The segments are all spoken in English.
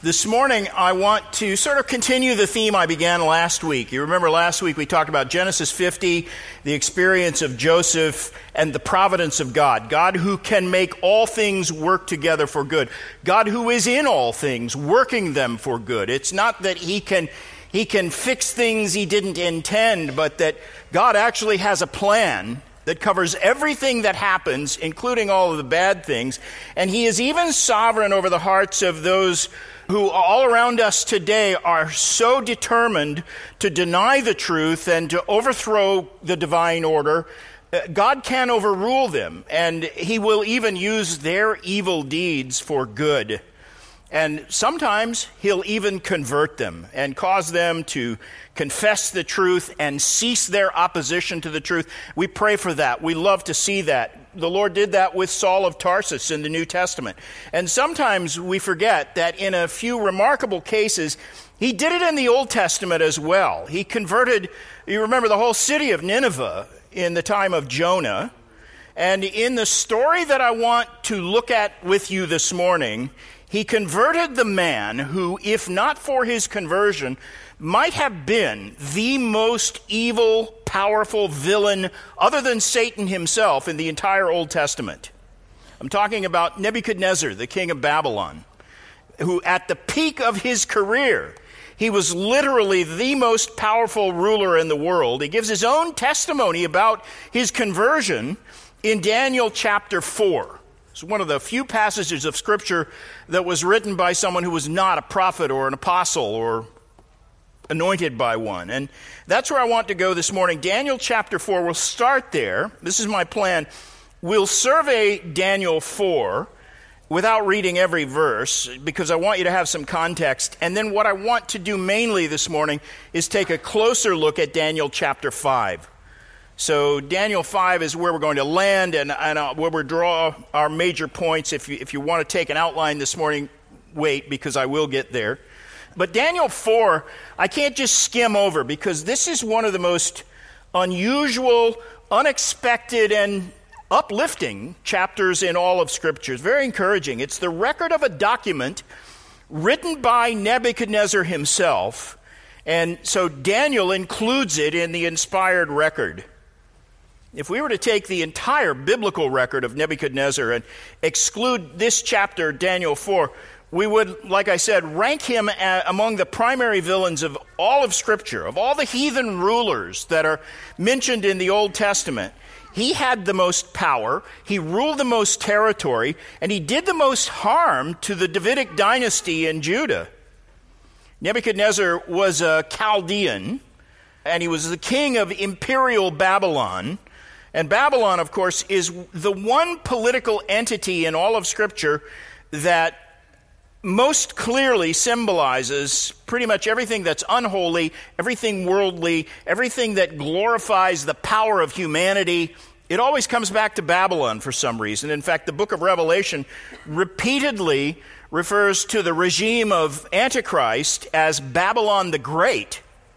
This morning, I want to sort of continue the theme I began last week. You remember last week we talked about Genesis 50, the experience of Joseph, and the providence of God. God who can make all things work together for good. God who is in all things, working them for good. It's not that he can fix things he didn't intend, but that God actually has a plan that covers everything that happens, including all of the bad things. And he is even sovereign over the hearts of those who all around us today are so determined to deny the truth and to overthrow the divine order. God can overrule them, and he will even use their evil deeds for good. And sometimes he'll even convert them and cause them to confess the truth and cease their opposition to the truth. We pray for that. We love to see that. The Lord did that with Saul of Tarsus in the New Testament. And sometimes we forget that in a few remarkable cases, he did it in the Old Testament as well. He converted, you remember, the whole city of Nineveh in the time of Jonah. And in the story that I want to look at with you this morning, he converted the man who, if not for his conversion, might have been the most evil, powerful villain other than Satan himself in the entire Old Testament. I'm talking about Nebuchadnezzar, the king of Babylon, who at the peak of his career, he was literally the most powerful ruler in the world. He gives his own testimony about his conversion in Daniel chapter 4. It's one of the few passages of Scripture that was written by someone who was not a prophet or an apostle or anointed by one. And that's where I want to go this morning. Daniel chapter 4, we'll start there. This is my plan. We'll survey Daniel 4 without reading every verse because I want you to have some context. And then what I want to do mainly this morning is take a closer look at Daniel chapter 5. So Daniel 5 is where we're going to land and where we draw our major points. If you want to take an outline this morning, wait, because I will get there. But Daniel 4, I can't just skim over because this is one of the most unusual, unexpected, and uplifting chapters in all of Scripture. It's very encouraging. It's the record of a document written by Nebuchadnezzar himself, and so Daniel includes it in the inspired record. If we were to take the entire biblical record of Nebuchadnezzar and exclude this chapter, Daniel 4, we would, like I said, rank him among the primary villains of all of Scripture, of all the heathen rulers that are mentioned in the Old Testament. He had the most power, he ruled the most territory, and he did the most harm to the Davidic dynasty in Judah. Nebuchadnezzar was a Chaldean, and he was the king of imperial Babylon. And Babylon, of course, is the one political entity in all of Scripture that most clearly symbolizes pretty much everything that's unholy, everything worldly, everything that glorifies the power of humanity. It always comes back to Babylon for some reason. In fact, the book of Revelation repeatedly refers to the regime of Antichrist as Babylon the Great.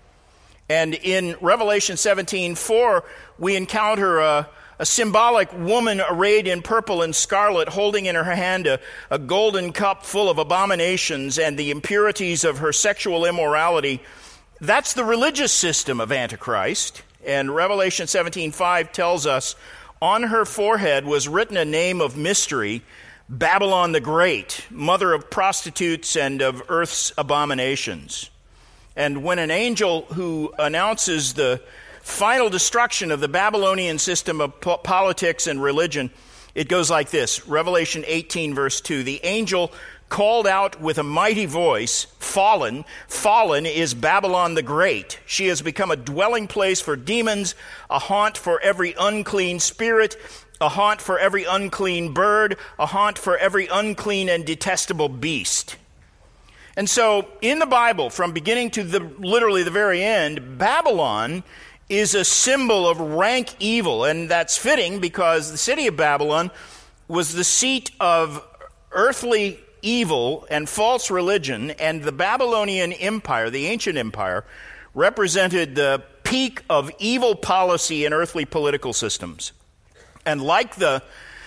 And in Revelation 17:4, we encounter a symbolic woman arrayed in purple and scarlet, holding in her hand a golden cup full of abominations and the impurities of her sexual immorality. That's the religious system of Antichrist. And Revelation 17:5 tells us, on her forehead was written a name of mystery, Babylon the Great, mother of prostitutes and of earth's abominations. And when an angel who announces the final destruction of the Babylonian system of politics and religion, it goes like this. Revelation 18, verse 2, the angel called out with a mighty voice, fallen is Babylon the Great. She has become a dwelling place for demons, a haunt for every unclean spirit, a haunt for every unclean bird, a haunt for every unclean and detestable beast. And so in the Bible, from beginning to literally the very end, Babylon is a symbol of rank evil, and that's fitting because the city of Babylon was the seat of earthly evil and false religion, and the Babylonian Empire, the ancient empire, represented the peak of evil policy in earthly political systems. And like the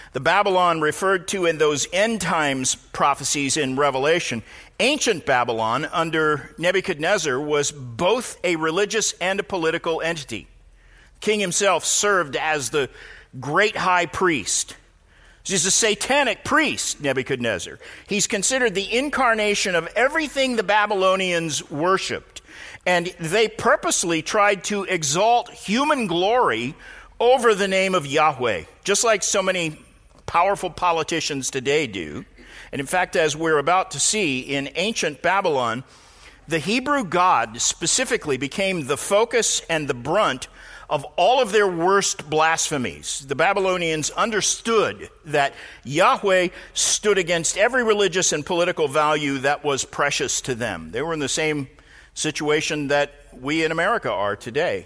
The Babylon referred to in those end times prophecies in Revelation, ancient Babylon under Nebuchadnezzar was both a religious and a political entity. The king himself served as the great high priest. He's a satanic priest, Nebuchadnezzar. He's considered the incarnation of everything the Babylonians worshipped. And they purposely tried to exalt human glory over the name of Yahweh, just like so many powerful politicians today do. And in fact, as we're about to see in ancient Babylon, the Hebrew God specifically became the focus and the brunt of all of their worst blasphemies. The Babylonians understood that Yahweh stood against every religious and political value that was precious to them. They were in the same situation that we in America are today,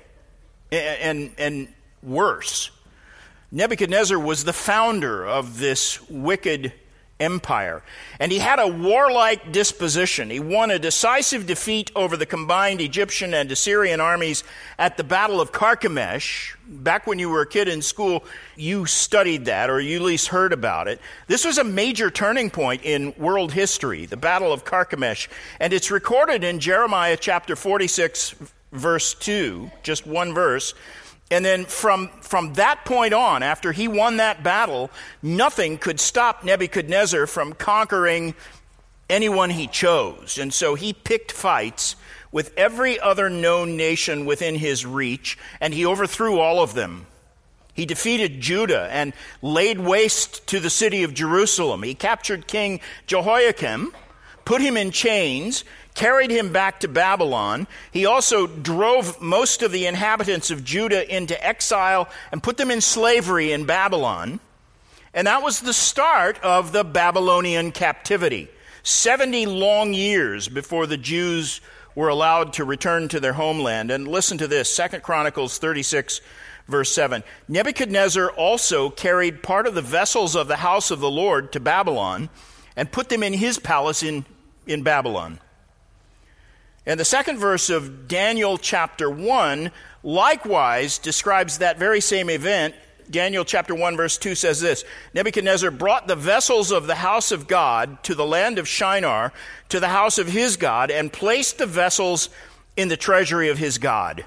and worse. Nebuchadnezzar was the founder of this wicked empire, and he had a warlike disposition. He won a decisive defeat over the combined Egyptian and Assyrian armies at the Battle of Carchemish. Back when you were a kid in school, you studied that, or you at least heard about it. This was a major turning point in world history, the Battle of Carchemish, and it's recorded in Jeremiah chapter 46, verse 2, just one verse. And then from that point on, after he won that battle, nothing could stop Nebuchadnezzar from conquering anyone he chose. And so he picked fights with every other known nation within his reach, and he overthrew all of them. He defeated Judah and laid waste to the city of Jerusalem. He captured King Jehoiakim, put him in chains, carried him back to Babylon. He also drove most of the inhabitants of Judah into exile and put them in slavery in Babylon. And that was the start of the Babylonian captivity. 70 long years before the Jews were allowed to return to their homeland. And listen to this, 2 Chronicles 36, verse 7. Nebuchadnezzar also carried part of the vessels of the house of the Lord to Babylon and put them in his palace in Babylon. And the second verse of Daniel chapter 1 likewise describes that very same event. Daniel chapter 1 verse 2 says this, Nebuchadnezzar brought the vessels of the house of God to the land of Shinar, to the house of his God, and placed the vessels in the treasury of his God.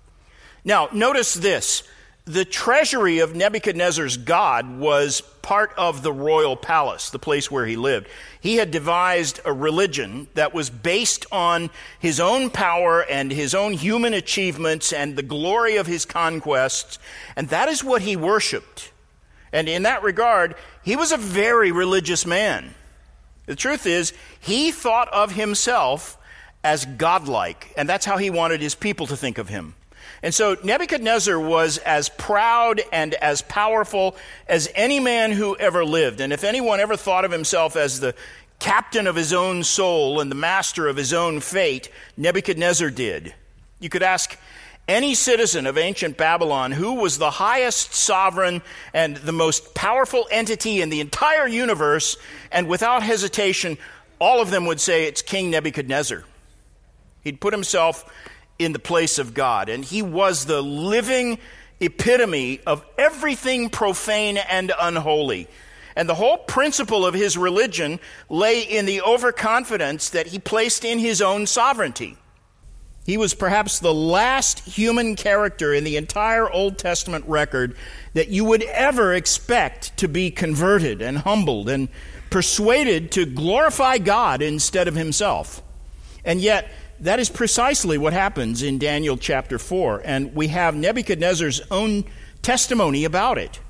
Now, notice this. The treasury of Nebuchadnezzar's God was part of the royal palace, the place where he lived. He had devised a religion that was based on his own power and his own human achievements and the glory of his conquests, and that is what he worshiped. And in that regard, he was a very religious man. The truth is, he thought of himself as godlike, and that's how he wanted his people to think of him. And so Nebuchadnezzar was as proud and as powerful as any man who ever lived. And if anyone ever thought of himself as the captain of his own soul and the master of his own fate, Nebuchadnezzar did. You could ask any citizen of ancient Babylon who was the highest sovereign and the most powerful entity in the entire universe, and without hesitation, all of them would say it's King Nebuchadnezzar. He'd put himself in the place of God, and he was the living epitome of everything profane and unholy. And the whole principle of his religion lay in the overconfidence that he placed in his own sovereignty. He was perhaps the last human character in the entire Old Testament record that you would ever expect to be converted and humbled and persuaded to glorify God instead of himself. And yet, that is precisely what happens in Daniel chapter 4, and we have Nebuchadnezzar's own testimony about it.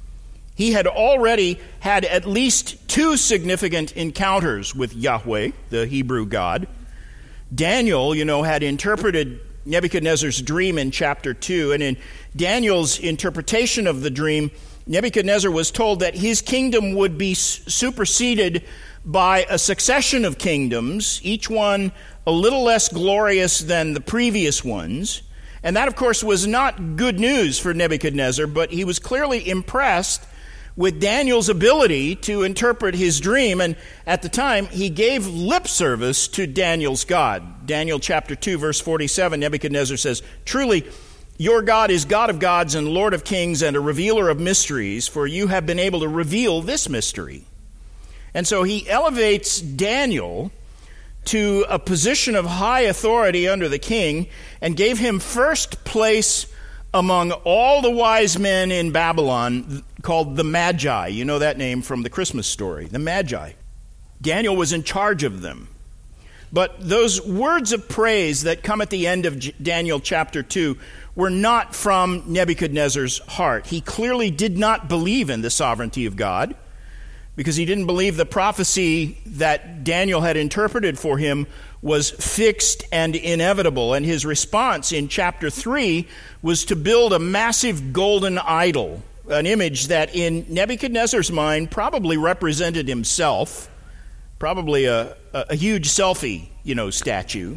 He had already had at least 2 significant encounters with Yahweh, the Hebrew God. Daniel, had interpreted Nebuchadnezzar's dream in chapter 2, and in Daniel's interpretation of the dream, Nebuchadnezzar was told that his kingdom would be superseded by a succession of kingdoms, each one a little less glorious than the previous ones. And that, of course, was not good news for Nebuchadnezzar, but he was clearly impressed with Daniel's ability to interpret his dream, and at the time, he gave lip service to Daniel's God. Daniel chapter 2, verse 47, Nebuchadnezzar says, "Truly, Your God is God of gods and Lord of kings and a revealer of mysteries, for you have been able to reveal this mystery. And so he elevates Daniel to a position of high authority under the king and gave him first place among all the wise men in Babylon, called the Magi. You know that name from the Christmas story, the Magi. Daniel was in charge of them. But those words of praise that come at the end of Daniel chapter 2 were not from Nebuchadnezzar's heart. He clearly did not believe in the sovereignty of God because he didn't believe the prophecy that Daniel had interpreted for him was fixed and inevitable. And his response in chapter 3 was to build a massive golden idol, an image that in Nebuchadnezzar's mind probably represented himself, probably a huge selfie, statue.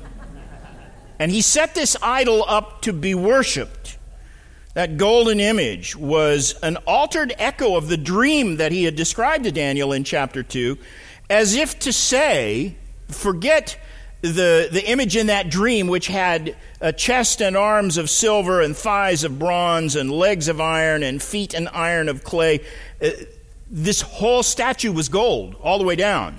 And he set this idol up to be worshipped. That golden image was an altered echo of the dream that he had described to Daniel in chapter 2, as if to say, forget the image in that dream, which had a chest and arms of silver and thighs of bronze and legs of iron and feet and iron of clay. This whole statue was gold all the way down.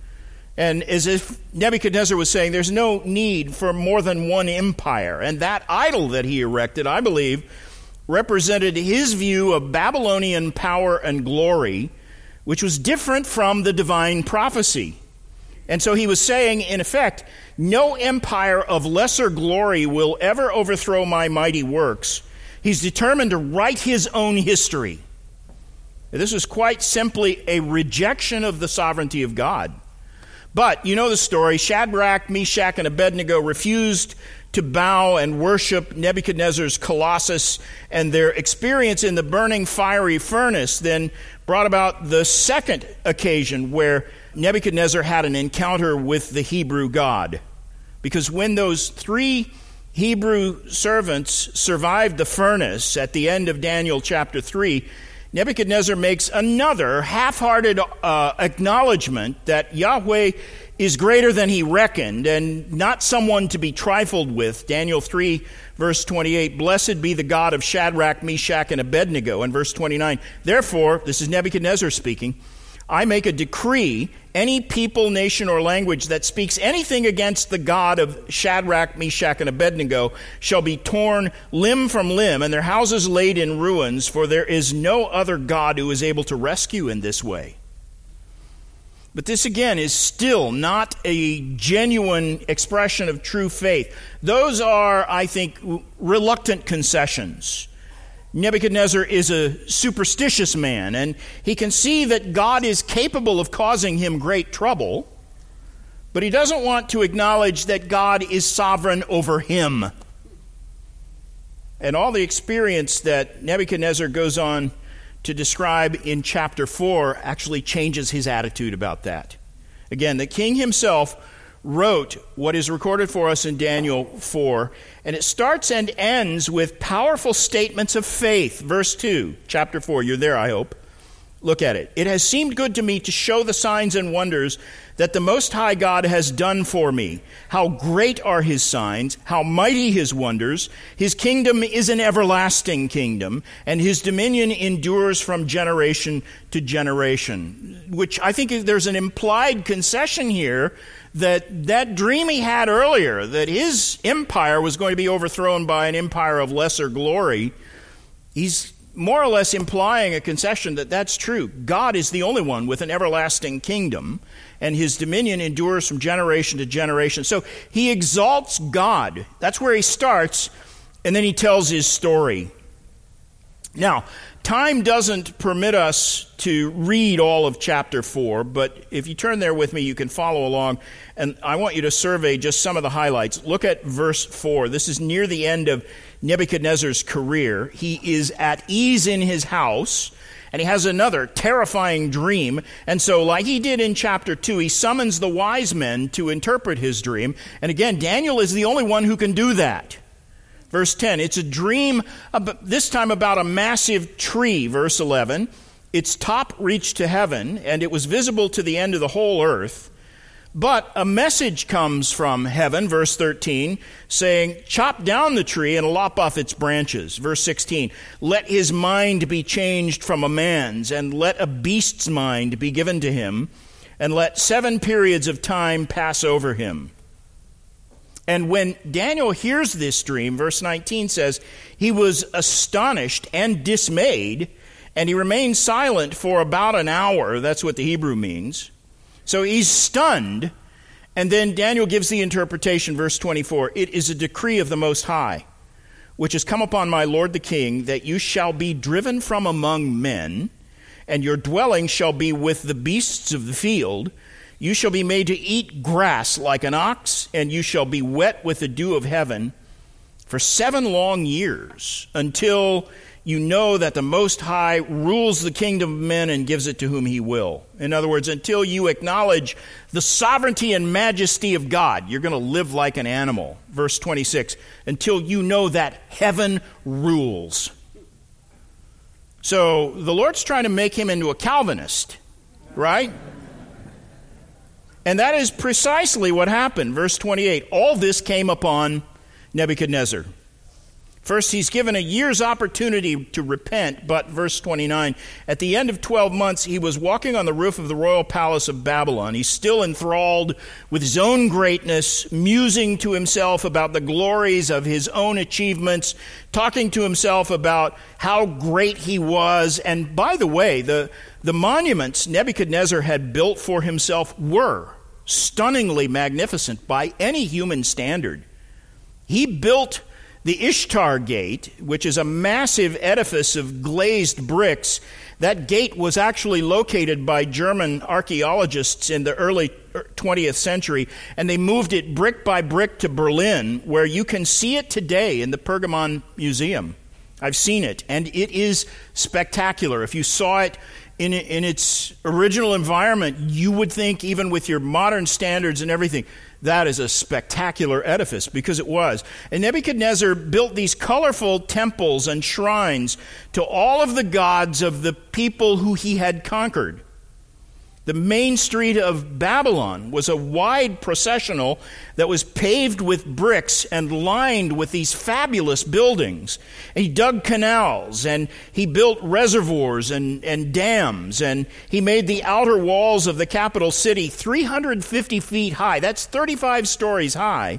And as if Nebuchadnezzar was saying, there's no need for more than one empire. And that idol that he erected, I believe, represented his view of Babylonian power and glory, which was different from the divine prophecy. And so he was saying, in effect, no empire of lesser glory will ever overthrow my mighty works. He's determined to write his own history. This was quite simply a rejection of the sovereignty of God. But you know the story. Shadrach, Meshach, and Abednego refused to bow and worship Nebuchadnezzar's Colossus, and their experience in the burning fiery furnace then brought about the second occasion where Nebuchadnezzar had an encounter with the Hebrew God. Because when those 3 Hebrew servants survived the furnace at the end of Daniel chapter 3, Nebuchadnezzar makes another half-hearted acknowledgement that Yahweh is greater than he reckoned and not someone to be trifled with. Daniel 3, verse 28, blessed be the God of Shadrach, Meshach, and Abednego. And verse 29, therefore, this is Nebuchadnezzar speaking, I make a decree, any people, nation, or language that speaks anything against the God of Shadrach, Meshach, and Abednego shall be torn limb from limb, and their houses laid in ruins, for there is no other God who is able to rescue in this way. But this, again, is still not a genuine expression of true faith. Those are, I think, reluctant concessions. Nebuchadnezzar is a superstitious man, and he can see that God is capable of causing him great trouble, but he doesn't want to acknowledge that God is sovereign over him. And all the experience that Nebuchadnezzar goes on to describe in chapter 4 actually changes his attitude about that. Again, the king himself wrote what is recorded for us in Daniel 4, and it starts and ends with powerful statements of faith. Verse 2, chapter 4, you're there, I hope. Look at it. It has seemed good to me to show the signs and wonders that the Most High God has done for me. How great are his signs, how mighty his wonders. His kingdom is an everlasting kingdom, and his dominion endures from generation to generation. Which I think there's an implied concession here that dream he had earlier, that his empire was going to be overthrown by an empire of lesser glory, he's more or less implying a concession that that's true. God is the only one with an everlasting kingdom, and his dominion endures from generation to generation. So he exalts God. That's where he starts, and then he tells his story. Now, time doesn't permit us to read all of chapter 4, but if you turn there with me, you can follow along, and I want you to survey just some of the highlights. Look at verse 4. This is near the end of Nebuchadnezzar's career. He is at ease in his house, and he has another terrifying dream. And so, like he did in chapter 2, he summons the wise men to interpret his dream. And again, Daniel is the only one who can do that. Verse 10, it's a dream, this time about a massive tree. Verse 11, its top reached to heaven, and it was visible to the end of the whole earth. But a message comes from heaven, verse 13, saying, chop down the tree and lop off its branches. Verse 16, let his mind be changed from a man's, and let a beast's mind be given to him, and let 7 periods of time pass over him. And when Daniel hears this dream, verse 19 says, he was astonished and dismayed, and he remained silent for about an hour. That's what the Hebrew means. So he's stunned, and then Daniel gives the interpretation, verse 24. It is a decree of the Most High, which has come upon my lord the king, that you shall be driven from among men, and your dwelling shall be with the beasts of the field. You shall be made to eat grass like an ox, and you shall be wet with the dew of heaven for 7 long years, until you know that the Most High rules the kingdom of men and gives it to whom he will. In other words, until you acknowledge the sovereignty and majesty of God, you're going to live like an animal. Verse 26, until you know that heaven rules. So the Lord's trying to make him into a Calvinist, right? And that is precisely what happened. Verse 28, all this came upon Nebuchadnezzar. First, he's given a year's opportunity to repent, but verse 29, at the end of 12 months, he was walking on the roof of the royal palace of Babylon. He's still enthralled with his own greatness, musing to himself about the glories of his own achievements, talking to himself about how great he was. And by the way, the monuments Nebuchadnezzar had built for himself were stunningly magnificent by any human standard. He built the Ishtar Gate, which is a massive edifice of glazed bricks. That gate was actually located by German archaeologists in the early 20th century, and they moved it brick by brick to Berlin, where you can see it today in the Pergamon Museum. I've seen it, and it is spectacular. If you saw it in its original environment, you would think, even with your modern standards and everything, that is a spectacular edifice, because it was. And Nebuchadnezzar built these colorful temples and shrines to all of the gods of the people who he had conquered. The main street of Babylon was a wide processional that was paved with bricks and lined with these fabulous buildings. And he dug canals, and he built reservoirs and dams, and he made the outer walls of the capital city 350 feet high. That's 35 stories high,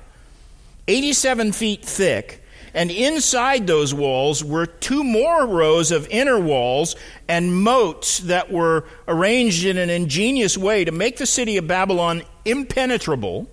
87 feet thick. And inside those walls were 2 more rows of inner walls and moats that were arranged in an ingenious way to make the city of Babylon impenetrable,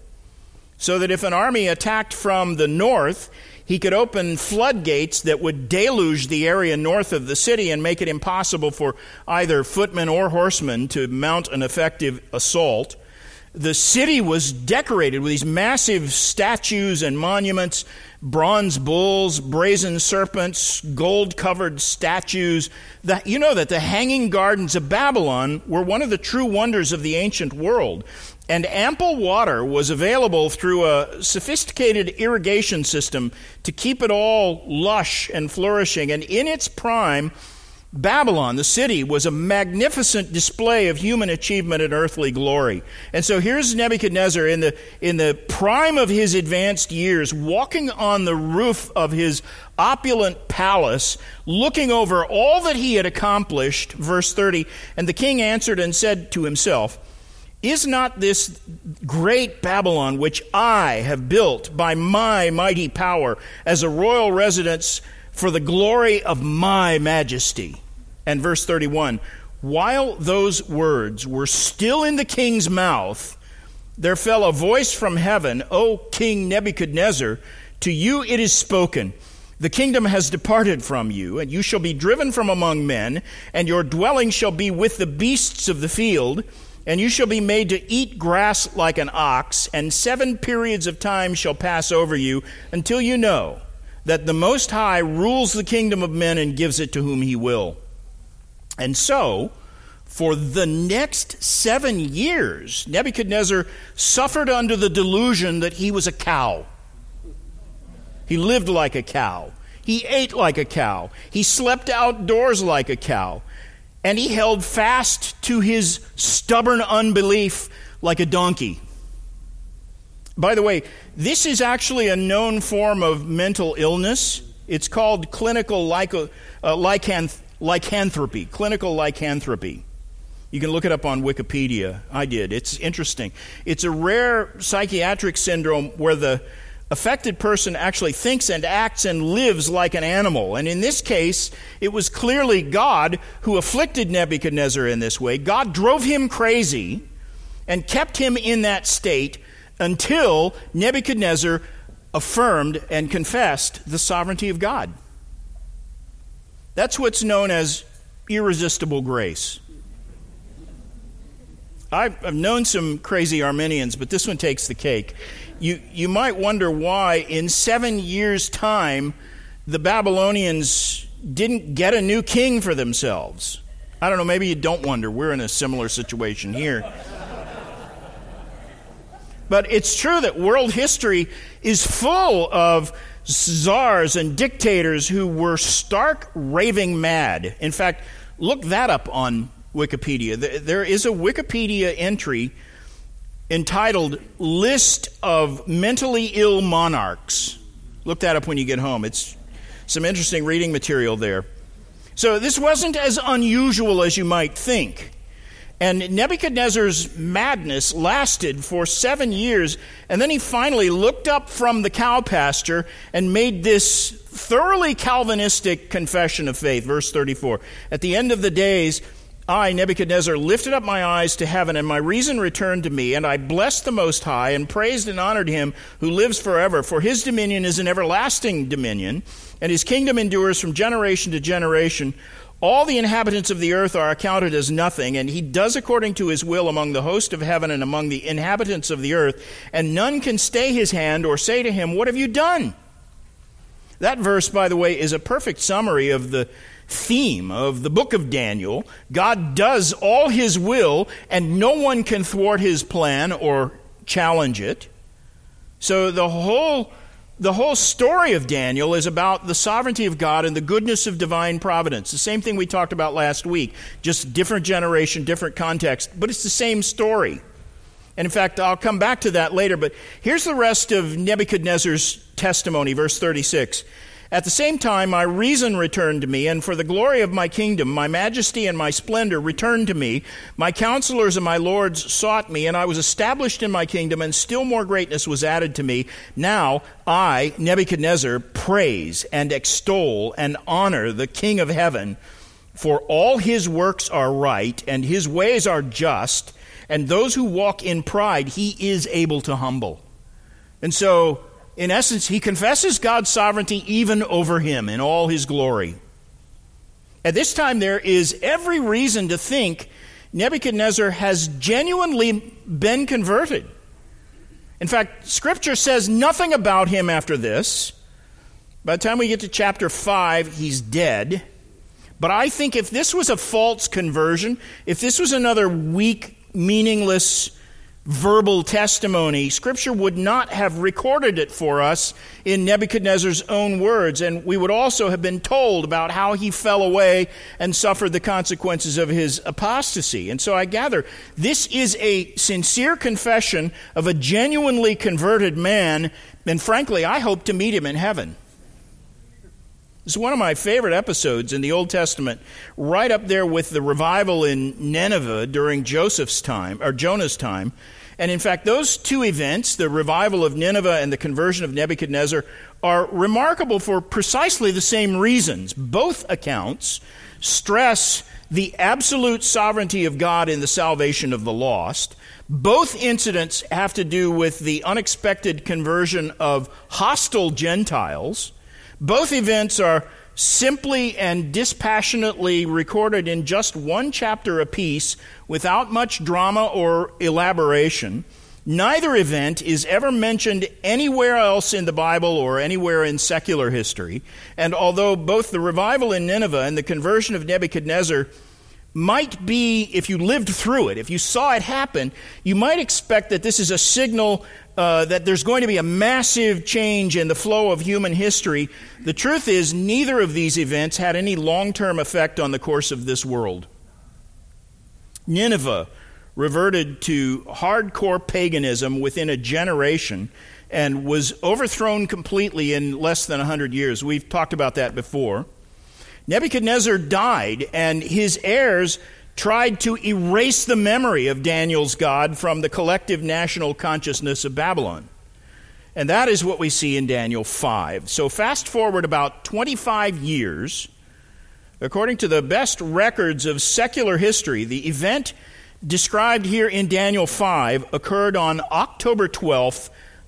so that if an army attacked from the north, he could open floodgates that would deluge the area north of the city and make it impossible for either footmen or horsemen to mount an effective assault. The city was decorated with these massive statues and monuments, bronze bulls, brazen serpents, gold-covered statues. You know that the Hanging Gardens of Babylon were one of the true wonders of the ancient world. And ample water was available through a sophisticated irrigation system to keep it all lush and flourishing. And in its prime, Babylon, the city, was a magnificent display of human achievement and earthly glory. And so here's Nebuchadnezzar in the prime of his advanced years, walking on the roof of his opulent palace, looking over all that he had accomplished. Verse 30, and the king answered and said to himself, is not this great Babylon, which I have built by my mighty power as a royal residence for the glory of my majesty? And verse 31, while those words were still in the king's mouth, there fell a voice from heaven, O King Nebuchadnezzar, to you it is spoken, the kingdom has departed from you, and you shall be driven from among men, and your dwelling shall be with the beasts of the field, and you shall be made to eat grass like an ox, and 7 periods of time shall pass over you, until you know that the Most High rules the kingdom of men and gives it to whom he will. And so, for the next 7 years, Nebuchadnezzar suffered under the delusion that he was a cow. He lived like a cow. He ate like a cow. He slept outdoors like a cow. And he held fast to his stubborn unbelief like a donkey. By the way, this is actually a known form of mental illness. It's called clinical lycanthropy. Clinical lycanthropy. You can look it up on Wikipedia. I did. It's interesting. It's a rare psychiatric syndrome where the affected person actually thinks and acts and lives like an animal. And in this case, it was clearly God who afflicted Nebuchadnezzar in this way. God drove him crazy and kept him in that state until Nebuchadnezzar affirmed and confessed the sovereignty of God. That's what's known as irresistible grace. I've known some crazy Arminians, but this one takes the cake. You might wonder why in 7 years' time the Babylonians didn't get a new king for themselves. I don't know, maybe you don't wonder. We're in a similar situation here. But it's true that world history is full of czars and dictators who were stark raving mad. In fact, look that up on Wikipedia. There is a Wikipedia entry entitled List of Mentally Ill Monarchs. Look that up when you get home. It's some interesting reading material there. So this wasn't as unusual as you might think. And Nebuchadnezzar's madness lasted for 7 years, and then he finally looked up from the cow pasture and made this thoroughly Calvinistic confession of faith. Verse 34, at the end of the days, I, Nebuchadnezzar, lifted up my eyes to heaven, and my reason returned to me, and I blessed the Most High, and praised and honored him who lives forever, for his dominion is an everlasting dominion, and his kingdom endures from generation to generation. All the inhabitants of the earth are accounted as nothing, and he does according to his will among the host of heaven and among the inhabitants of the earth, and none can stay his hand or say to him, what have you done? That verse, by the way, is a perfect summary of the theme of the book of Daniel. God does all his will, and no one can thwart his plan or challenge it. So the whole story of Daniel is about the sovereignty of God and the goodness of divine providence. The same thing we talked about last week, just different generation, different context, but it's the same story. And in fact, I'll come back to that later, but here's the rest of Nebuchadnezzar's testimony, verse 36. At the same time, my reason returned to me, and for the glory of my kingdom, my majesty and my splendor returned to me. My counselors and my lords sought me, and I was established in my kingdom, and still more greatness was added to me. Now I, Nebuchadnezzar, praise and extol and honor the King of heaven, for all his works are right, and his ways are just, and those who walk in pride he is able to humble. And so, in essence, he confesses God's sovereignty even over him in all his glory. At this time, there is every reason to think Nebuchadnezzar has genuinely been converted. In fact, Scripture says nothing about him after this. By the time we get to chapter 5, he's dead. But I think if this was a false conversion, if this was another weak, meaningless verbal testimony, Scripture would not have recorded it for us in Nebuchadnezzar's own words, and we would also have been told about how he fell away and suffered the consequences of his apostasy. And so I gather this is a sincere confession of a genuinely converted man, and frankly, I hope to meet him in heaven. This is one of my favorite episodes in the Old Testament, right up there with the revival in Nineveh during Jonah's time. And in fact, those two events, the revival of Nineveh and the conversion of Nebuchadnezzar, are remarkable for precisely the same reasons. Both accounts stress the absolute sovereignty of God in the salvation of the lost. Both incidents have to do with the unexpected conversion of hostile Gentiles. Both events are simply and dispassionately recorded in just one chapter apiece without much drama or elaboration. Neither event is ever mentioned anywhere else in the Bible or anywhere in secular history. And although both the revival in Nineveh and the conversion of Nebuchadnezzar might be, if you lived through it, if you saw it happen, you might expect that this is a signal that there's going to be a massive change in the flow of human history. The truth is, neither of these events had any long-term effect on the course of this world. Nineveh reverted to hardcore paganism within a generation and was overthrown completely in less than 100 years. We've talked about that before. Nebuchadnezzar died, and his heirs tried to erase the memory of Daniel's God from the collective national consciousness of Babylon. And that is what we see in Daniel 5. So fast forward about 25 years, according to the best records of secular history, the event described here in Daniel 5 occurred on October 12th,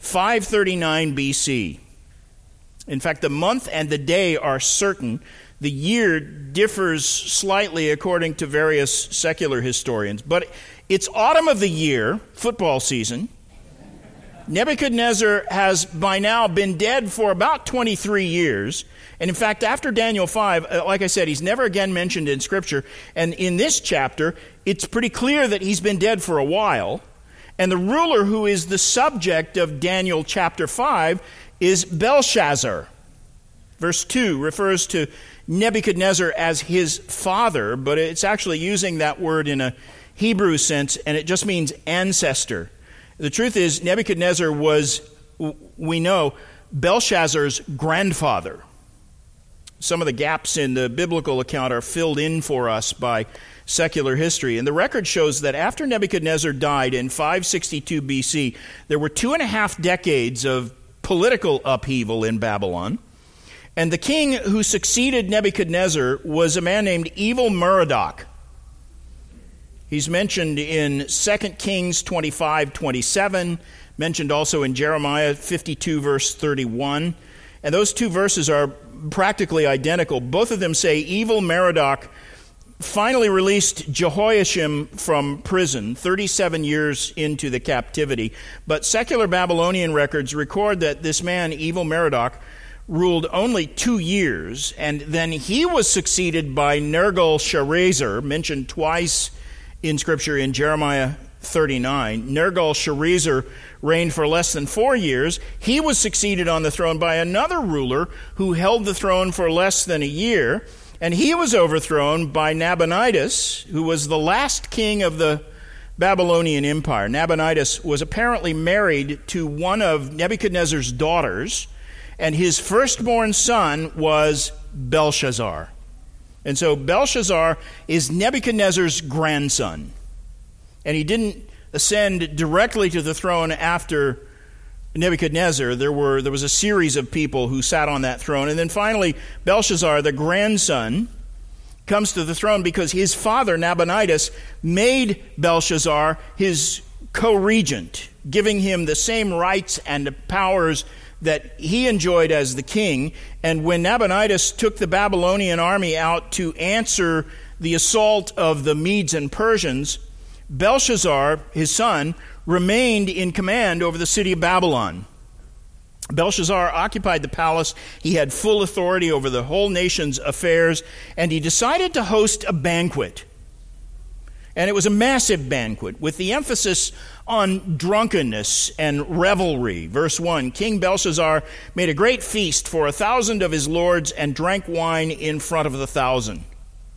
539 BC. In fact, the month and the day are certain. The year differs slightly according to various secular historians. But it's autumn of the year, football season. Nebuchadnezzar has by now been dead for about 23 years. And in fact, after Daniel 5, like I said, he's never again mentioned in Scripture. And in this chapter, it's pretty clear that he's been dead for a while. And the ruler who is the subject of Daniel chapter 5 is Belshazzar. Verse 2 refers to Nebuchadnezzar as his father, but it's actually using that word in a Hebrew sense, and it just means ancestor. The truth is, Nebuchadnezzar was, we know, Belshazzar's grandfather. Some of the gaps in the biblical account are filled in for us by secular history. And the record shows that after Nebuchadnezzar died in 562 BC, there were 2.5 decades of political upheaval in Babylon. And the king who succeeded Nebuchadnezzar was a man named Evil-Merodach. He's mentioned in 2 Kings 25:27, mentioned also in Jeremiah 52, verse 31. And those two verses are practically identical. Both of them say Evil-Merodach finally released Jehoiashim from prison 37 years into the captivity. But secular Babylonian records record that this man, Evil-Merodach, ruled only 2 years, and then he was succeeded by Nergal-Sharezer, mentioned twice in Scripture in Jeremiah 39. Nergal-Sharezer reigned for less than 4 years. He was succeeded on the throne by another ruler who held the throne for less than a year, and he was overthrown by Nabonidus, who was the last king of the Babylonian Empire. Nabonidus was apparently married to one of Nebuchadnezzar's daughters, and his firstborn son was Belshazzar. And so Belshazzar is Nebuchadnezzar's grandson. And he didn't ascend directly to the throne after Nebuchadnezzar. There was a series of people who sat on that throne. And then finally, Belshazzar, the grandson, comes to the throne because his father, Nabonidus, made Belshazzar his co-regent, giving him the same rights and powers that he enjoyed as the king. And when Nabonidus took the Babylonian army out to answer the assault of the Medes and Persians, Belshazzar, his son, remained in command over the city of Babylon. Belshazzar occupied the palace. He had full authority over the whole nation's affairs, and he decided to host a banquet. And it was a massive banquet with the emphasis on drunkenness and revelry. Verse 1, King Belshazzar made a great feast for 1,000 of his lords and drank wine in front of the 1,000.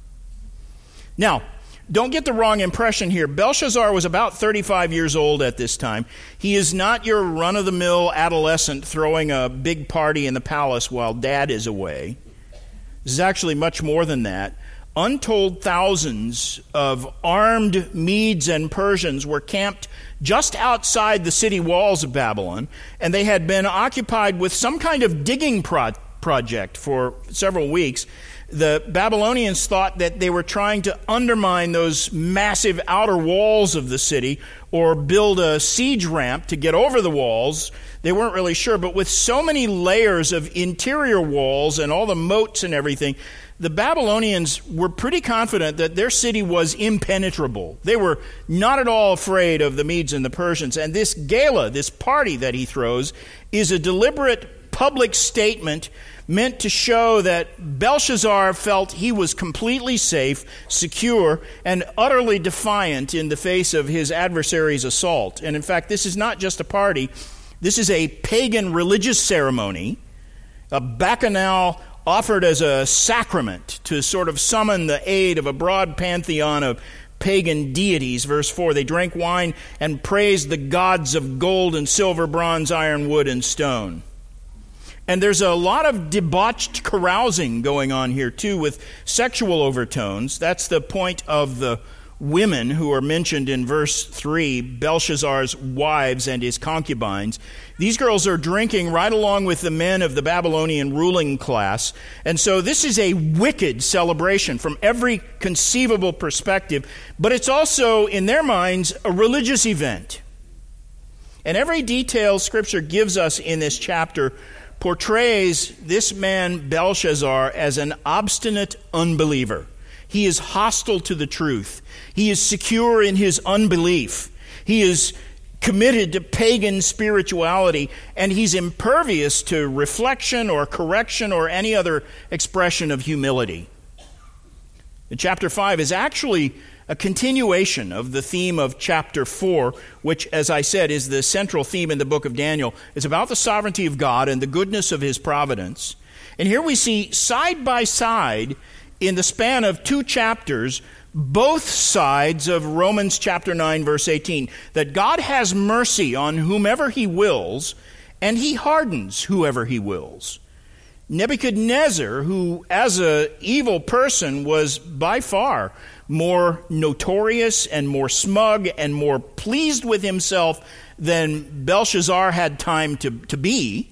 Now, don't get the wrong impression here. Belshazzar was about 35 years old at this time. He is not your run-of-the-mill adolescent throwing a big party in the palace while dad is away. This is actually much more than that. Untold thousands of armed Medes and Persians were camped just outside the city walls of Babylon, and they had been occupied with some kind of digging project for several weeks. The Babylonians thought that they were trying to undermine those massive outer walls of the city or build a siege ramp to get over the walls. They weren't really sure, but with so many layers of interior walls and all the moats and everything, the Babylonians were pretty confident that their city was impenetrable. They were not at all afraid of the Medes and the Persians. And this gala, this party that he throws, is a deliberate public statement meant to show that Belshazzar felt he was completely safe, secure, and utterly defiant in the face of his adversary's assault. And in fact, this is not just a party. This is a pagan religious ceremony, a bacchanal offered as a sacrament to sort of summon the aid of a broad pantheon of pagan deities. Verse 4, they drank wine and praised the gods of gold and silver, bronze, iron, wood, and stone. And there's a lot of debauched carousing going on here, too, with sexual overtones. That's the point of the women who are mentioned in verse 3, Belshazzar's wives and his concubines. These girls are drinking right along with the men of the Babylonian ruling class. And so this is a wicked celebration from every conceivable perspective, but it's also, in their minds, a religious event. And every detail Scripture gives us in this chapter portrays this man Belshazzar as an obstinate unbeliever. He is hostile to the truth. He is secure in his unbelief. He is committed to pagan spirituality, and he's impervious to reflection or correction or any other expression of humility. Chapter 5 is actually a continuation of the theme of chapter 4, which, as I said, is the central theme in the book of Daniel. It's about the sovereignty of God and the goodness of his providence. And here we see side by side, in the span of 2 chapters, both sides of Romans chapter 9, verse 18, that God has mercy on whomever he wills, and he hardens whoever he wills. Nebuchadnezzar, who as an evil person was by far more notorious and more smug and more pleased with himself than Belshazzar had time to be,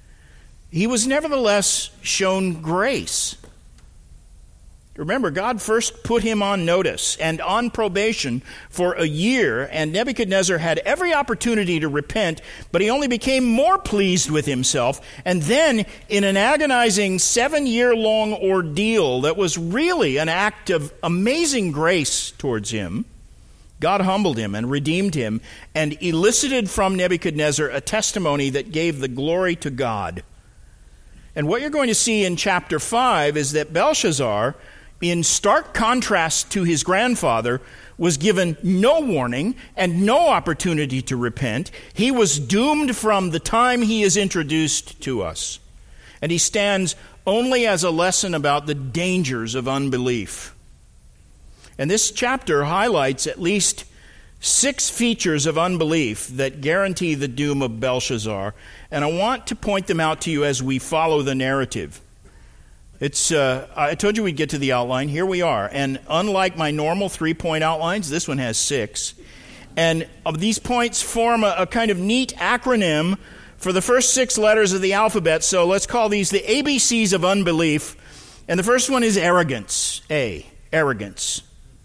he was nevertheless shown grace. Remember, God first put him on notice and on probation for a year, and Nebuchadnezzar had every opportunity to repent, but he only became more pleased with himself. And then, in an agonizing 7-year-long ordeal that was really an act of amazing grace towards him, God humbled him and redeemed him and elicited from Nebuchadnezzar a testimony that gave the glory to God. And what you're going to see in chapter 5 is that Belshazzar, in stark contrast to his grandfather, was given no warning and no opportunity to repent. He was doomed from the time he is introduced to us. And he stands only as a lesson about the dangers of unbelief. And this chapter highlights at least 6 features of unbelief that guarantee the doom of Belshazzar. And I want to point them out to you as we follow the narrative. I told you we'd get to the outline. Here we are. And unlike my normal 3-point outlines, this one has 6. And these points form a kind of neat acronym for the first 6 letters of the alphabet. So let's call these the ABCs of unbelief. And the first one is arrogance. A, arrogance.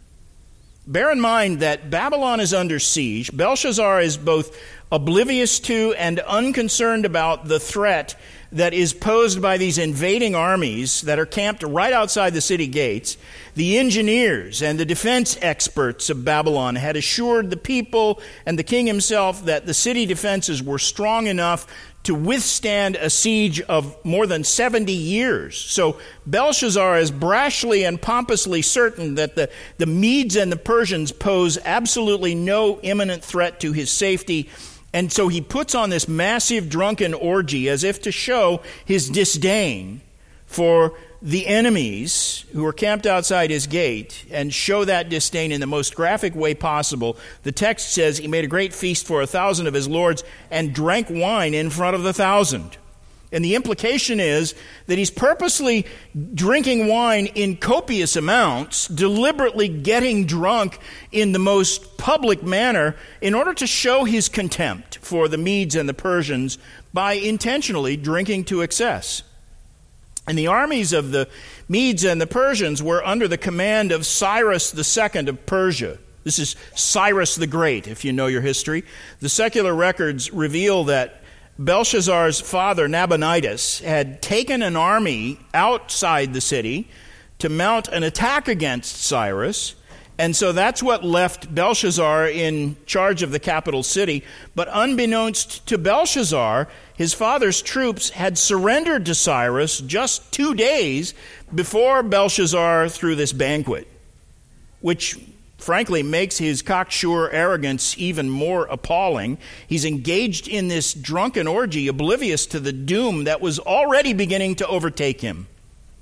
Bear in mind that Babylon is under siege. Belshazzar is both oblivious to and unconcerned about the threat that is posed by these invading armies that are camped right outside the city gates. The engineers and the defense experts of Babylon had assured the people and the king himself that the city defenses were strong enough to withstand a siege of more than 70 years. So Belshazzar is brashly and pompously certain that the Medes and the Persians pose absolutely no imminent threat to his safety. And so he puts on this massive drunken orgy as if to show his disdain for the enemies who are camped outside his gate and show that disdain in the most graphic way possible. The text says he made a great feast for 1,000 of his lords and drank wine in front of the 1,000. And the implication is that he's purposely drinking wine in copious amounts, deliberately getting drunk in the most public manner in order to show his contempt for the Medes and the Persians by intentionally drinking to excess. And the armies of the Medes and the Persians were under the command of Cyrus II of Persia. This is Cyrus the Great, if you know your history. The secular records reveal that Belshazzar's father, Nabonidus, had taken an army outside the city to mount an attack against Cyrus. And so that's what left Belshazzar in charge of the capital city. But unbeknownst to Belshazzar, his father's troops had surrendered to Cyrus just 2 days before Belshazzar threw this banquet, which frankly makes his cocksure arrogance even more appalling. He's engaged in this drunken orgy, oblivious to the doom that was already beginning to overtake him.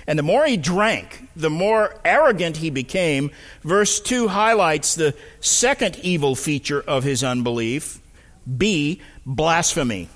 And the more he drank, the more arrogant he became. Verse 2 highlights the second evil feature of his unbelief, B, blasphemy.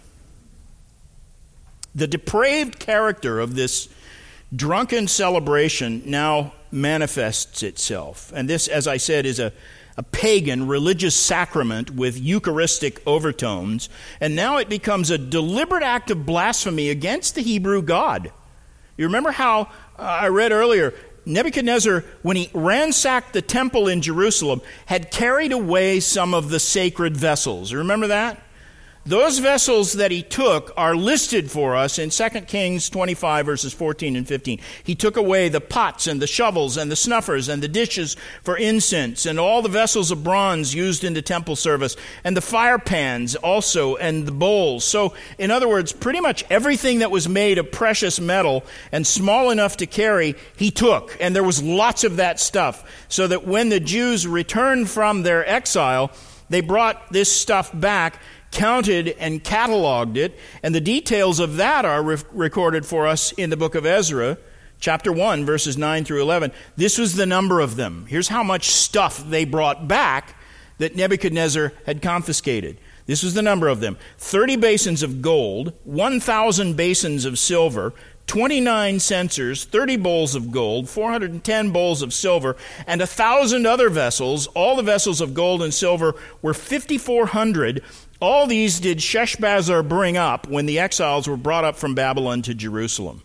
The depraved character of this drunken celebration now manifests itself. And this, as I said, is a pagan religious sacrament with Eucharistic overtones. And now it becomes a deliberate act of blasphemy against the Hebrew God. You remember how I read earlier, Nebuchadnezzar, when he ransacked the temple in Jerusalem, had carried away some of the sacred vessels. You remember that? Those vessels that he took are listed for us in 2 Kings 25, verses 14 and 15. He took away the pots and the shovels and the snuffers and the dishes for incense and all the vessels of bronze used in the temple service and the fire pans also and the bowls. So, in other words, pretty much everything that was made of precious metal and small enough to carry, he took. And there was lots of that stuff. So that when the Jews returned from their exile, they brought this stuff back, counted and cataloged it, and the details of that are recorded for us in the book of Ezra, chapter 1, verses 9 through 11. This was the number of them. Here's how much stuff they brought back that Nebuchadnezzar had confiscated. This was the number of them: 30 basins of gold, 1,000 basins of silver, 29 censers, 30 bowls of gold, 410 bowls of silver, and 1,000 other vessels. All the vessels of gold and silver were 5,400. All these did Sheshbazzar bring up when the exiles were brought up from Babylon to Jerusalem.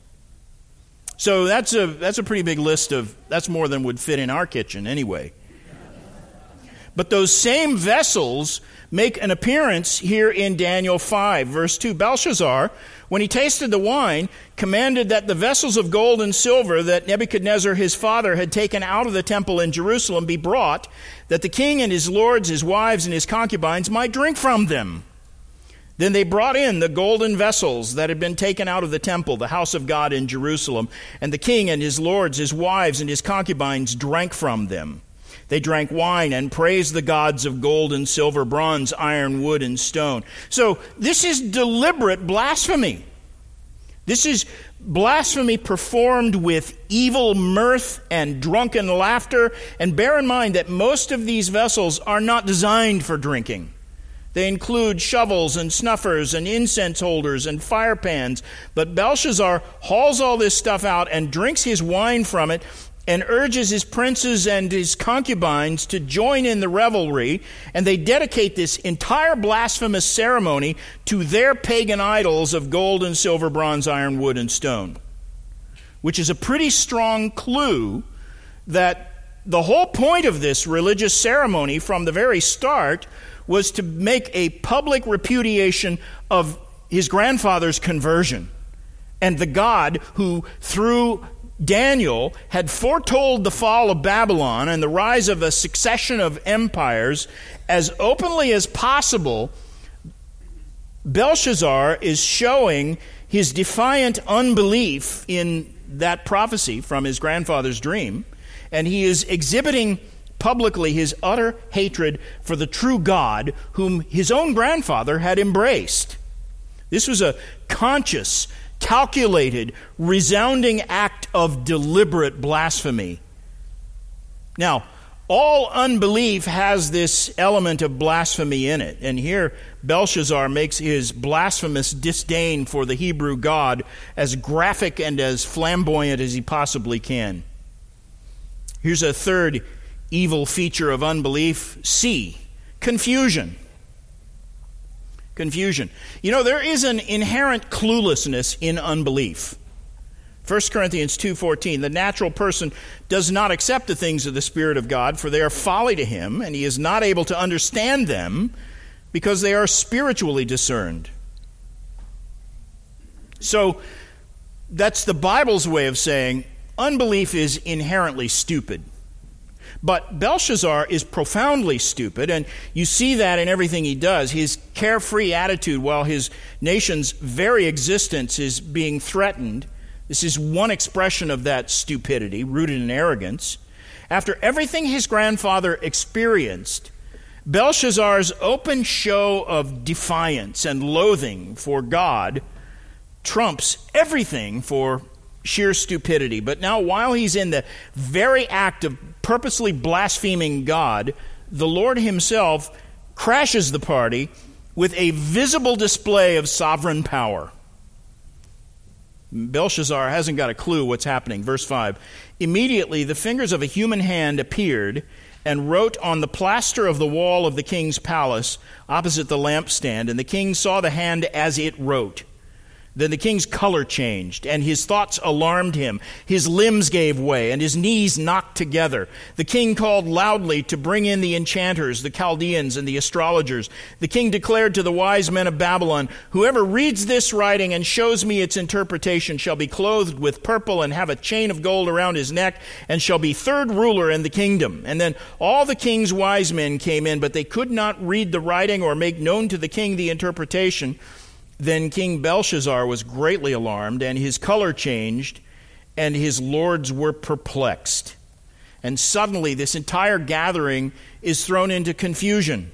So that's a pretty big list that's more than would fit in our kitchen anyway. But those same vessels make an appearance here in Daniel 5, verse 2. Belshazzar, when he tasted the wine, commanded that the vessels of gold and silver that Nebuchadnezzar his father had taken out of the temple in Jerusalem be brought, that the king and his lords, his wives, and his concubines might drink from them. Then they brought in the golden vessels that had been taken out of the temple, the house of God in Jerusalem, and the king and his lords, his wives, and his concubines drank from them. They drank wine and praised the gods of gold and silver, bronze, iron, wood, and stone. So this is deliberate blasphemy. This is blasphemy performed with evil mirth and drunken laughter. And bear in mind that most of these vessels are not designed for drinking. They include shovels and snuffers and incense holders and fire pans. But Belshazzar hauls all this stuff out and drinks his wine from it, and urges his princes and his concubines to join in the revelry, and they dedicate this entire blasphemous ceremony to their pagan idols of gold and silver, bronze, iron, wood, and stone, which is a pretty strong clue that the whole point of this religious ceremony from the very start was to make a public repudiation of his grandfather's conversion and the God who, through Daniel, had foretold the fall of Babylon and the rise of a succession of empires as openly as possible. Belshazzar is showing his defiant unbelief in that prophecy from his grandfather's dream, and he is exhibiting publicly his utter hatred for the true God whom his own grandfather had embraced. This was a conscious, calculated, resounding act of deliberate blasphemy. Now, all unbelief has this element of blasphemy in it. And here, Belshazzar makes his blasphemous disdain for the Hebrew God as graphic and as flamboyant as he possibly can. Here's a third evil feature of unbelief. C, confusion. Confusion. You know, there is an inherent cluelessness in unbelief. 1 Corinthians 2:14, the natural person does not accept the things of the Spirit of God, for they are folly to him, and he is not able to understand them because they are spiritually discerned. So that's the Bible's way of saying unbelief is inherently stupid. But Belshazzar is profoundly stupid, and you see that in everything he does. His carefree attitude while his nation's very existence is being threatened. This is one expression of that stupidity, rooted in arrogance. After everything his grandfather experienced, Belshazzar's open show of defiance and loathing for God trumps everything for sheer stupidity. But now, while he's in the very act of purposely blaspheming God, the Lord himself crashes the party with a visible display of sovereign power. Belshazzar hasn't got a clue what's happening. Verse 5, immediately the fingers of a human hand appeared and wrote on the plaster of the wall of the king's palace opposite the lampstand, and the king saw the hand as it wrote. Then the king's color changed, and his thoughts alarmed him. His limbs gave way, and his knees knocked together. The king called loudly to bring in the enchanters, the Chaldeans, and the astrologers. The king declared to the wise men of Babylon, whoever reads this writing and shows me its interpretation shall be clothed with purple and have a chain of gold around his neck, and shall be third ruler in the kingdom. And then all the king's wise men came in, but they could not read the writing or make known to the king the interpretation. Then King Belshazzar was greatly alarmed, and his color changed, and his lords were perplexed. And suddenly this entire gathering is thrown into confusion.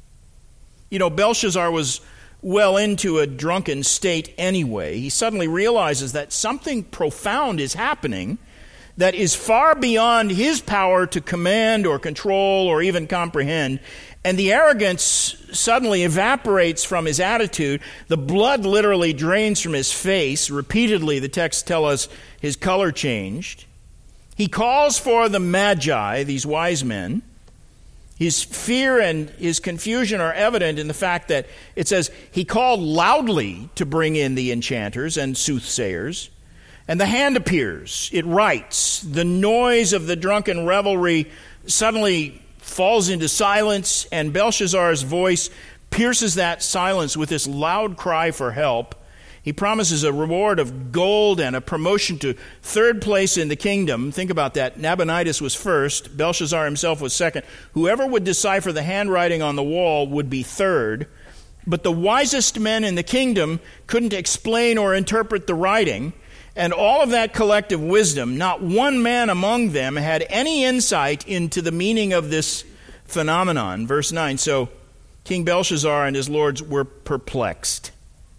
You know, Belshazzar was well into a drunken state anyway. He suddenly realizes that something profound is happening that is far beyond his power to command or control or even comprehend. And the arrogance suddenly evaporates from his attitude. The blood literally drains from his face. Repeatedly, the texts tell us his color changed. He calls for the Magi, these wise men. His fear and his confusion are evident in the fact that it says he called loudly to bring in the enchanters and soothsayers. And the hand appears. It writes. The noise of the drunken revelry suddenly falls into silence, and Belshazzar's voice pierces that silence with this loud cry for help. He promises a reward of gold and a promotion to third place in the kingdom. Think about that. Nabonidus was first. Belshazzar himself was second. Whoever would decipher the handwriting on the wall would be third. But the wisest men in the kingdom couldn't explain or interpret the writing. And all of that collective wisdom, not one man among them had any insight into the meaning of this phenomenon. Verse 9, so King Belshazzar and his lords were perplexed.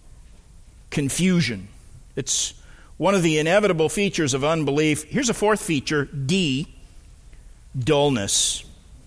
Confusion. It's one of the inevitable features of unbelief. Here's a fourth feature, D, dullness.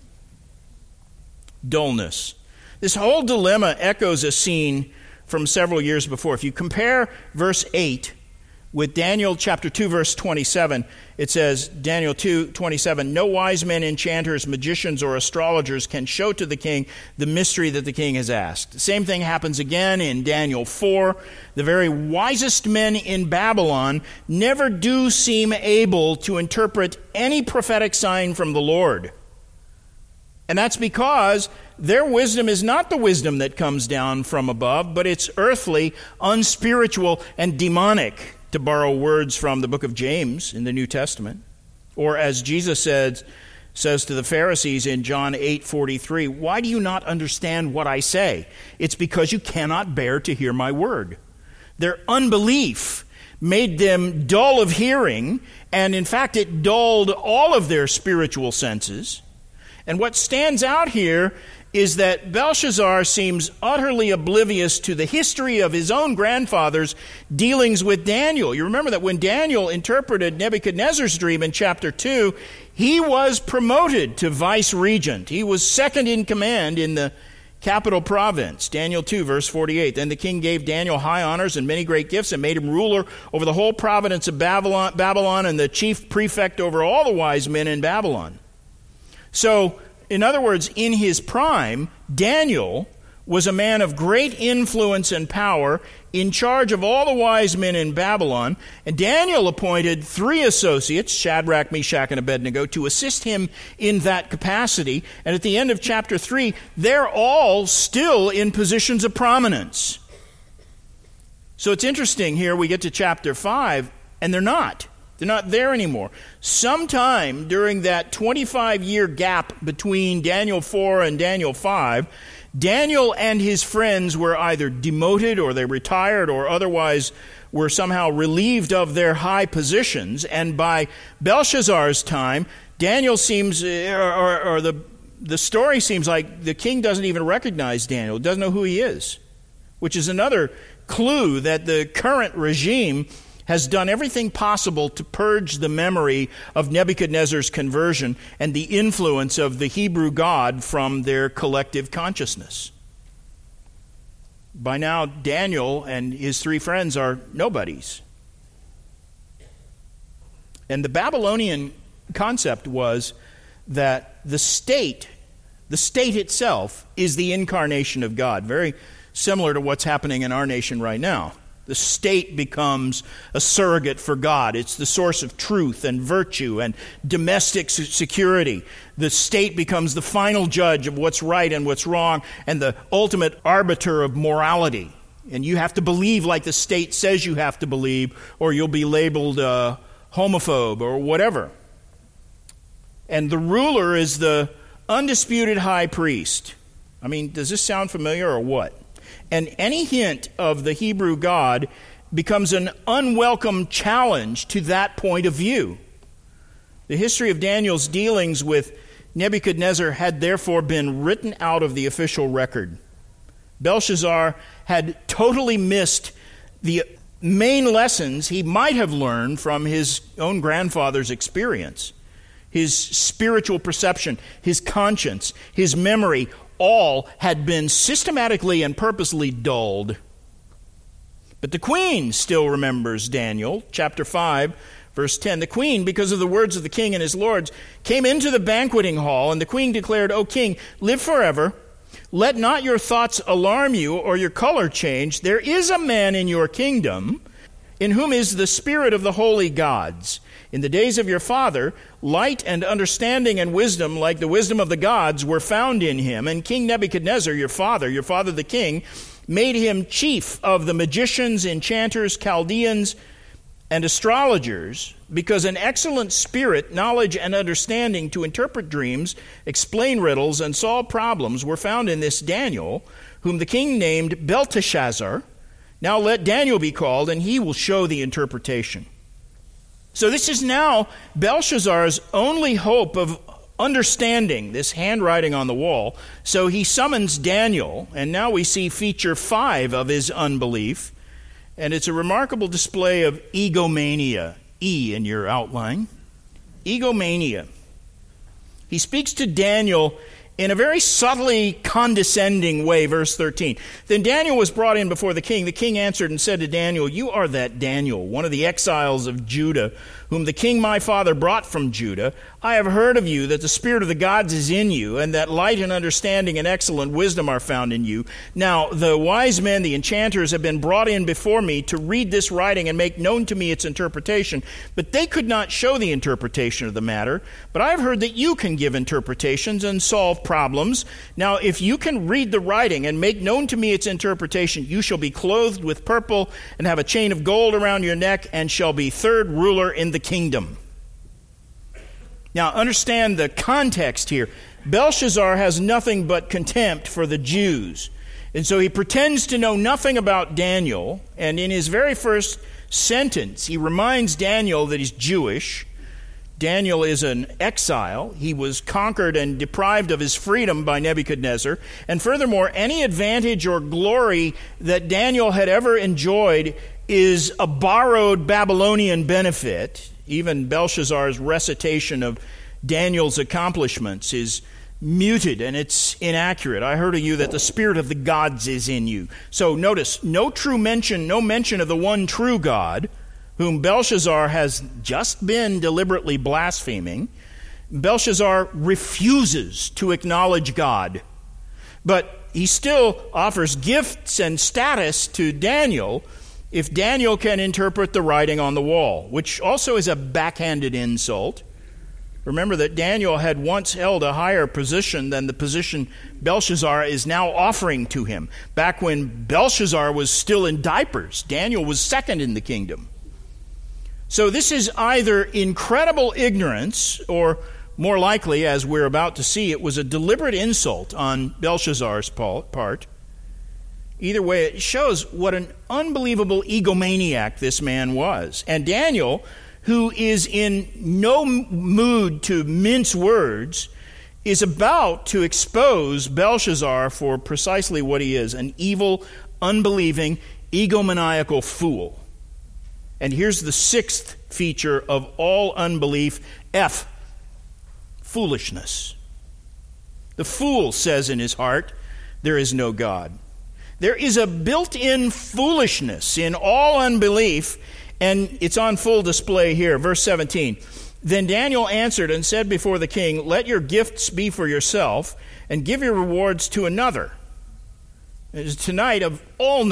Dullness. This whole dilemma echoes a scene from several years before. If you compare verse 8 with Daniel chapter 2, verse 27, it says, Daniel 2:27, no wise men, enchanters, magicians, or astrologers can show to the king the mystery that the king has asked. The same thing happens again in Daniel 4. The very wisest men in Babylon never do seem able to interpret any prophetic sign from the Lord. And that's because their wisdom is not the wisdom that comes down from above, but it's earthly, unspiritual, and demonic, to borrow words from the book of James in the New Testament. Or as Jesus says to the Pharisees in John 8:43, why do you not understand what I say? It's because you cannot bear to hear my word. Their unbelief made them dull of hearing, and in fact it dulled all of their spiritual senses. And what stands out here is that Belshazzar seems utterly oblivious to the history of his own grandfather's dealings with Daniel. You remember that when Daniel interpreted Nebuchadnezzar's dream in chapter 2, he was promoted to vice regent. He was second in command in the capital province. Daniel 2, verse 48. Then the king gave Daniel high honors and many great gifts and made him ruler over the whole province of Babylon and the chief prefect over all the wise men in Babylon. So, in other words, in his prime, Daniel was a man of great influence and power in charge of all the wise men in Babylon. And Daniel appointed 3 associates, Shadrach, Meshach, and Abednego, to assist him in that capacity. And at the end of chapter 3, they're all still in positions of prominence. So it's interesting here, we get to chapter 5, and they're not. They're not there anymore. Sometime during that 25-year gap between Daniel 4 and Daniel 5, Daniel and his friends were either demoted or they retired or otherwise were somehow relieved of their high positions. And by Belshazzar's time, Daniel seems, or the story seems like the king doesn't even recognize Daniel, doesn't know who he is, which is another clue that the current regime has done everything possible to purge the memory of Nebuchadnezzar's conversion and the influence of the Hebrew God from their collective consciousness. By now, Daniel and his three friends are nobodies. And the Babylonian concept was that the state itself is the incarnation of God, very similar to what's happening in our nation right now. The state becomes a surrogate for God. It's the source of truth and virtue and domestic security. The state becomes the final judge of what's right and what's wrong and the ultimate arbiter of morality. And you have to believe like the state says you have to believe, or you'll be labeled homophobe or whatever. And the ruler is the undisputed high priest. I mean, does this sound familiar or what? And any hint of the Hebrew God becomes an unwelcome challenge to that point of view. The history of Daniel's dealings with Nebuchadnezzar had therefore been written out of the official record. Belshazzar had totally missed the main lessons he might have learned from his own grandfather's experience. His spiritual perception, his conscience, his memory, all had been systematically and purposely dulled. But the queen still remembers Daniel. Chapter 5, verse 10. The queen, because of the words of the king and his lords, came into the banqueting hall, and the queen declared, "O king, live forever. Let not your thoughts alarm you or your color change. There is a man in your kingdom in whom is the spirit of the holy gods. In the days of your father, light and understanding and wisdom, like the wisdom of the gods, were found in him. And King Nebuchadnezzar, your father the king, made him chief of the magicians, enchanters, Chaldeans, and astrologers, because an excellent spirit, knowledge, and understanding to interpret dreams, explain riddles, and solve problems were found in this Daniel, whom the king named Belteshazzar. Now let Daniel be called, and he will show the interpretation." So this is now Belshazzar's only hope of understanding this handwriting on the wall. So he summons Daniel, and now we see feature 5 of his unbelief. And it's a remarkable display of egomania, E in your outline. Egomania. He speaks to Daniel in a very subtly condescending way, verse 13. Then Daniel was brought in before the king. The king answered and said to Daniel, "You are that Daniel, one of the exiles of Judah, whom the king my father brought from Judah. I have heard of you that the spirit of the gods is in you, and that light and understanding and excellent wisdom are found in you. Now the wise men, the enchanters, have been brought in before me to read this writing and make known to me its interpretation. But they could not show the interpretation of the matter. But I have heard that you can give interpretations and solve problems. Now if you can read the writing and make known to me its interpretation, you shall be clothed with purple and have a chain of gold around your neck, and shall be third ruler in the kingdom." Now understand the context here. Belshazzar has nothing but contempt for the Jews. And so he pretends to know nothing about Daniel. And in his very first sentence, he reminds Daniel that he's Jewish. Daniel is an exile. He was conquered and deprived of his freedom by Nebuchadnezzar. And furthermore, any advantage or glory that Daniel had ever enjoyed is a borrowed Babylonian benefit. Even Belshazzar's recitation of Daniel's accomplishments is muted and it's inaccurate. I heard of you that the spirit of the gods is in you. So notice, no mention of the one true God, whom Belshazzar has just been deliberately blaspheming. Belshazzar refuses to acknowledge God, but he still offers gifts and status to Daniel if Daniel can interpret the writing on the wall, which also is a backhanded insult. Remember that Daniel had once held a higher position than the position Belshazzar is now offering to him. Back when Belshazzar was still in diapers, Daniel was second in the kingdom. So this is either incredible ignorance, or more likely, as we're about to see, it was a deliberate insult on Belshazzar's part. Either way, it shows what an unbelievable egomaniac this man was. And Daniel, who is in no mood to mince words, is about to expose Belshazzar for precisely what he is, an evil, unbelieving, egomaniacal fool. And here's the sixth feature of all unbelief, F, foolishness. The fool says in his heart, there is no God. There is a built-in foolishness in all unbelief, and it's on full display here. Verse 17, then Daniel answered and said before the king, let your gifts be for yourself, and give your rewards to another. It is tonight of all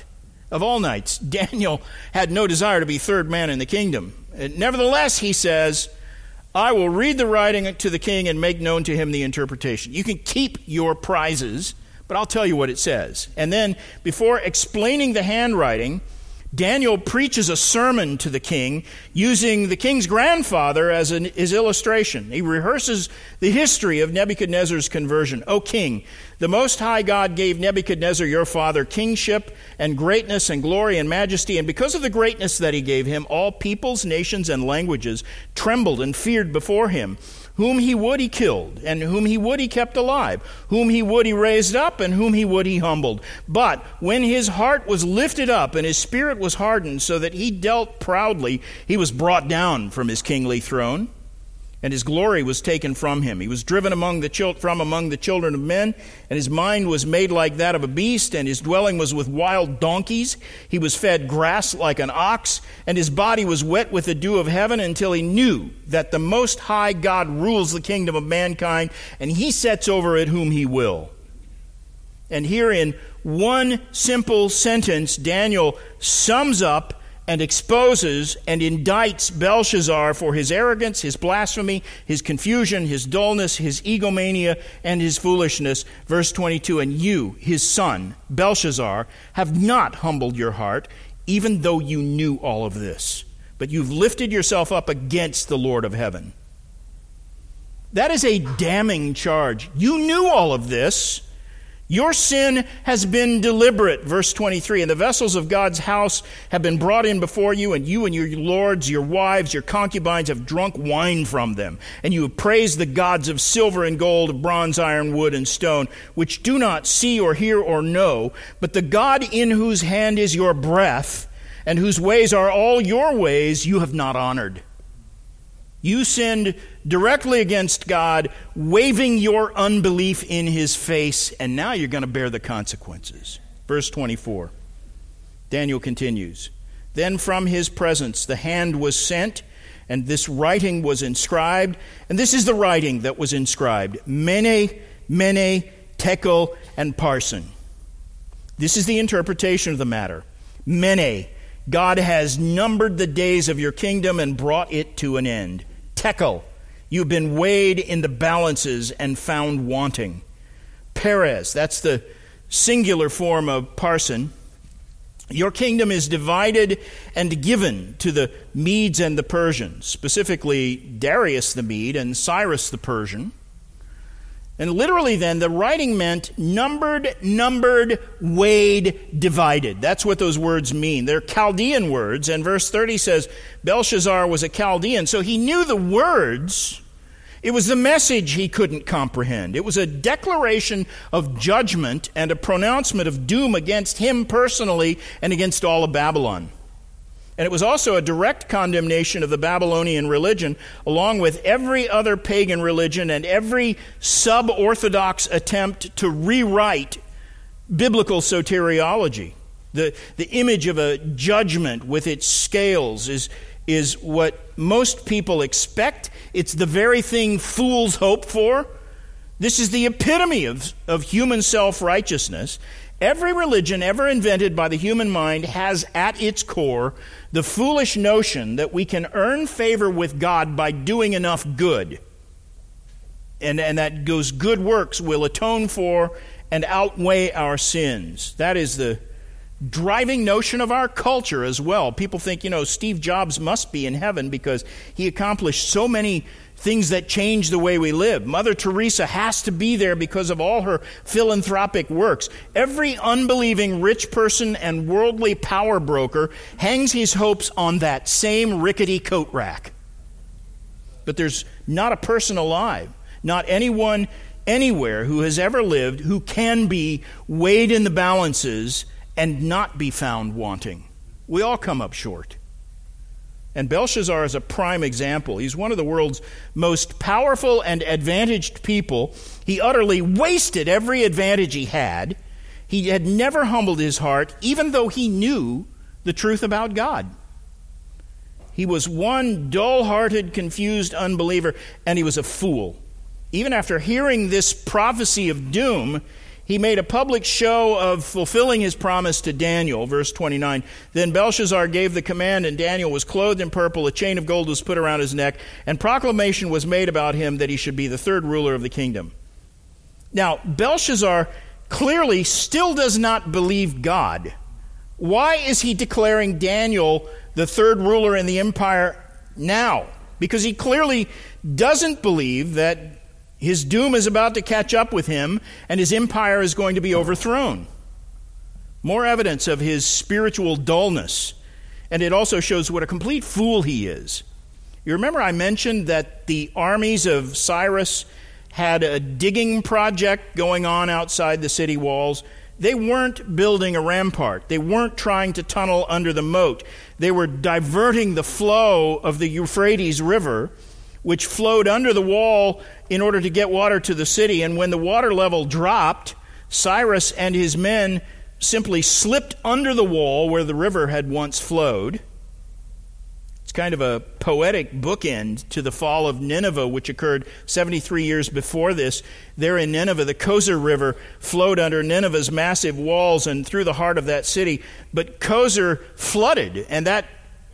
nights, Daniel had no desire to be third man in the kingdom. Nevertheless, he says, I will read the writing to the king and make known to him the interpretation. You can keep your prizes, but I'll tell you what it says. And then, before explaining the handwriting, Daniel preaches a sermon to the king using the king's grandfather as his illustration. He rehearses the history of Nebuchadnezzar's conversion. O king, the Most High God gave Nebuchadnezzar your father kingship and greatness and glory and majesty, and because of the greatness that he gave him, all peoples, nations, and languages trembled and feared before him. Whom he would he killed, and whom he would he kept alive. Whom he would he raised up, and whom he would he humbled. But when his heart was lifted up, and his spirit was hardened, so that he dealt proudly, he was brought down from his kingly throne, and his glory was taken from him. He was driven among the children of men, and his mind was made like that of a beast, and his dwelling was with wild donkeys. He was fed grass like an ox, and his body was wet with the dew of heaven, until he knew that the Most High God rules the kingdom of mankind, and he sets over it whom he will. And here in one simple sentence, Daniel sums up and exposes and indicts Belshazzar for his arrogance, his blasphemy, his confusion, his dullness, his egomania, and his foolishness. Verse 22, and you, his son, Belshazzar, have not humbled your heart, even though you knew all of this, but you've lifted yourself up against the Lord of heaven. That is a damning charge. You knew all of this. Your sin has been deliberate, verse 23, and the vessels of God's house have been brought in before you, and you and your lords, your wives, your concubines have drunk wine from them, and you have praised the gods of silver and gold, of bronze, iron, wood, and stone, which do not see or hear or know, but the God in whose hand is your breath, and whose ways are all your ways, you have not honored. You sinned directly against God, waving your unbelief in his face, and now you're going to bear the consequences. Verse 24, Daniel continues, then from his presence the hand was sent, and this writing was inscribed, and this is the writing that was inscribed, Mene, Mene, Tekel, and Parsin. This is the interpretation of the matter. Mene, God has numbered the days of your kingdom and brought it to an end. Tekel, you've been weighed in the balances and found wanting. Perez, that's the singular form of Parsin. Your kingdom is divided and given to the Medes and the Persians, specifically Darius the Mede and Cyrus the Persian. And literally then, the writing meant numbered, weighed, divided. That's what those words mean. They're Chaldean words, and verse 30 says Belshazzar was a Chaldean, so he knew the words. It was the message he couldn't comprehend. It was a declaration of judgment and a pronouncement of doom against him personally and against all of Babylon. And it was also a direct condemnation of the Babylonian religion, along with every other pagan religion and every sub-Orthodox attempt to rewrite biblical soteriology. The image of a judgment with its scales is what most people expect. It's the very thing fools hope for. This is the epitome of human self-righteousness. Every religion ever invented by the human mind has at its core the foolish notion that we can earn favor with God by doing enough good. And that those good works will atone for and outweigh our sins. That is the driving notion of our culture as well. People think, Steve Jobs must be in heaven because he accomplished so many things that change the way we live. Mother Teresa has to be there because of all her philanthropic works. Every unbelieving rich person and worldly power broker hangs his hopes on that same rickety coat rack. But there's not a person alive, not anyone anywhere who has ever lived who can be weighed in the balances and not be found wanting. We all come up short. And Belshazzar is a prime example. He's one of the world's most powerful and advantaged people. He utterly wasted every advantage he had. He had never humbled his heart, even though he knew the truth about God. He was one dull-hearted, confused unbeliever, and he was a fool. Even after hearing this prophecy of doom, he made a public show of fulfilling his promise to Daniel, verse 29. Then Belshazzar gave the command, and Daniel was clothed in purple. A chain of gold was put around his neck, and proclamation was made about him that he should be the third ruler of the kingdom. Now, Belshazzar clearly still does not believe God. Why is he declaring Daniel the third ruler in the empire now? Because he clearly doesn't believe that his doom is about to catch up with him and his empire is going to be overthrown. More evidence of his spiritual dullness. And it also shows what a complete fool he is. You remember I mentioned that the armies of Cyrus had a digging project going on outside the city walls. They weren't building a rampart. They weren't trying to tunnel under the moat. They were diverting the flow of the Euphrates River, which flowed under the wall in order to get water to the city. And when the water level dropped, Cyrus and his men simply slipped under the wall where the river had once flowed. It's kind of a poetic bookend to the fall of Nineveh, which occurred 73 years before this. There in Nineveh, the Kosor River flowed under Nineveh's massive walls and through the heart of that city. But Kosor flooded, and that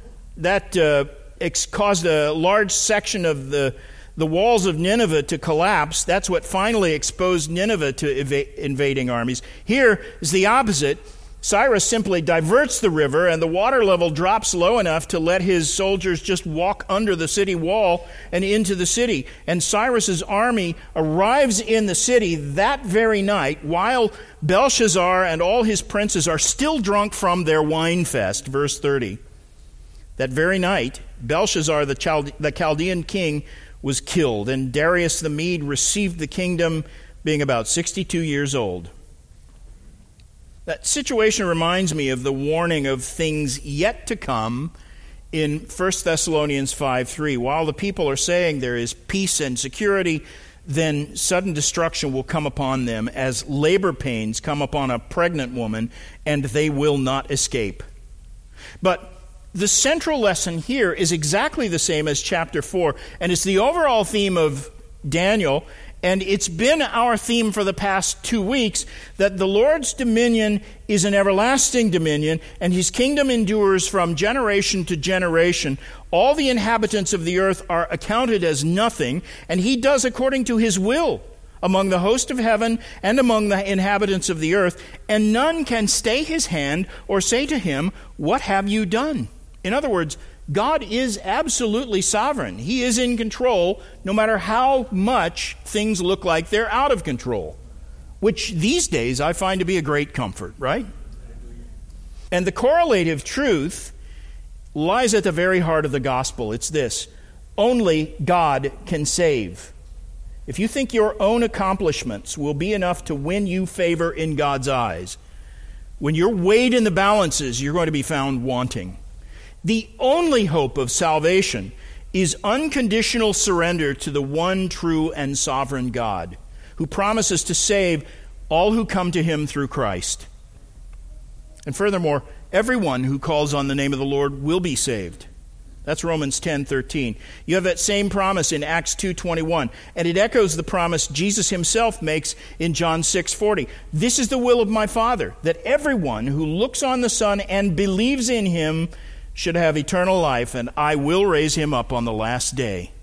caused a large section of the walls of Nineveh to collapse. That's what finally exposed Nineveh to invading armies. Here is the opposite. Cyrus simply diverts the river, and the water level drops low enough to let his soldiers just walk under the city wall and into the city. And Cyrus's army arrives in the city that very night while Belshazzar and all his princes are still drunk from their wine fest. Verse 30. That very night, Belshazzar, the Chaldean king, was killed, and Darius the Mede received the kingdom, being about 62 years old. That situation reminds me of the warning of things yet to come in 1 Thessalonians 5:3. While the people are saying there is peace and security, then sudden destruction will come upon them as labor pains come upon a pregnant woman, and they will not escape. But the central lesson here is exactly the same as chapter 4, and it's the overall theme of Daniel, and it's been our theme for the past 2 weeks, that the Lord's dominion is an everlasting dominion, and his kingdom endures from generation to generation. All the inhabitants of the earth are accounted as nothing, and he does according to his will among the host of heaven and among the inhabitants of the earth, and none can stay his hand or say to him, "What have you done?" In other words, God is absolutely sovereign. He is in control no matter how much things look like they're out of control, which these days I find to be a great comfort, right? And the correlative truth lies at the very heart of the gospel. It's this: only God can save. If you think your own accomplishments will be enough to win you favor in God's eyes, when you're weighed in the balances, you're going to be found wanting. The only hope of salvation is unconditional surrender to the one true and sovereign God, who promises to save all who come to him through Christ. And furthermore, everyone who calls on the name of the Lord will be saved. That's Romans 10:13. You have that same promise in Acts 2:21, and it echoes the promise Jesus himself makes in John 6:40. This is the will of my Father, that everyone who looks on the Son and believes in him should have eternal life, and I will raise him up on the last day.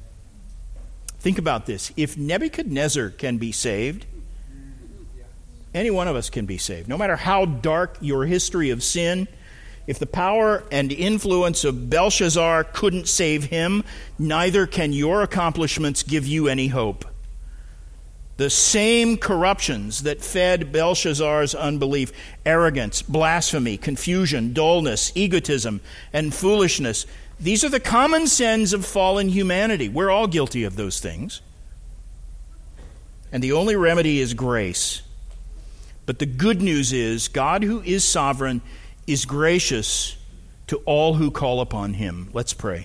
Think about this. If Nebuchadnezzar can be saved, any one of us can be saved. No matter how dark your history of sin, if the power and influence of Belshazzar couldn't save him, neither can your accomplishments give you any hope. The same corruptions that fed Belshazzar's unbelief, arrogance, blasphemy, confusion, dullness, egotism, and foolishness, these are the common sins of fallen humanity. We're all guilty of those things. And the only remedy is grace. But the good news is God, who is sovereign, is gracious to all who call upon him. Let's pray.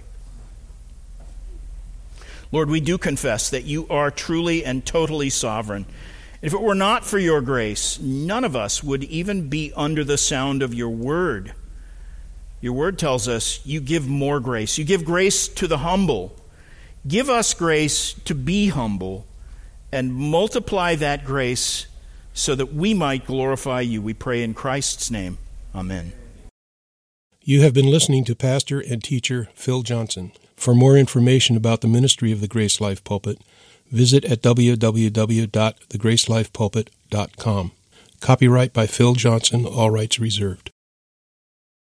Lord, we do confess that you are truly and totally sovereign. If it were not for your grace, none of us would even be under the sound of your word. Your word tells us you give more grace. You give grace to the humble. Give us grace to be humble and multiply that grace so that we might glorify you. We pray in Christ's name. Amen. You have been listening to Pastor and Teacher Phil Johnson. For more information about the ministry of the Grace Life Pulpit, visit at www.thegracelifepulpit.com. Copyright by Phil Johnson, all rights reserved.